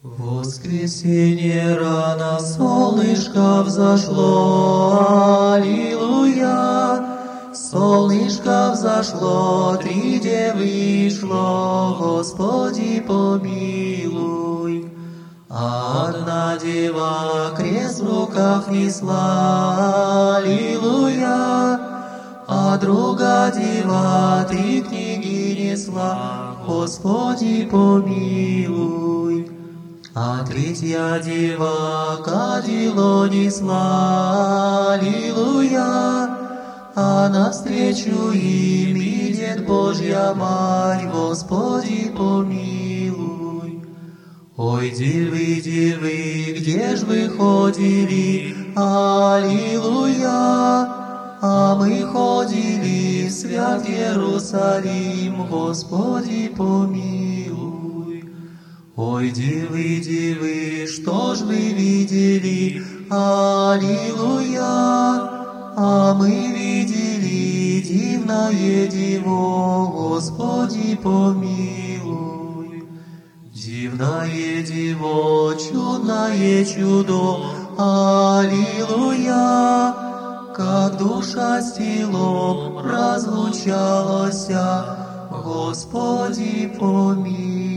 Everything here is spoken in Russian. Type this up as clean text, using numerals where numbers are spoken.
В воскресенье рано солнышко взошло, аллилуйя. Солнышко взошло, 3 девы шло, Господи помилуй. А одна дева крест в руках несла, аллилуйя. А другая дева 3 книги несла, Господи помилуй. А третья дева кадило несла, аллилуйя. А навстречу им идет Божья Матерь, Господи помилуй. Ой, девы, девы, где ж вы ходили, аллилуйя. А мы ходили в свят Иерусалим, Господи помилуй. Ой, девы, девы, что ж вы видели, аллилуйя. А мы видели дивное диво, Господи помилуй. Дивное диво, чудное чудо, аллилуйя. Как душа с телом разлучалась, Господи помилуй.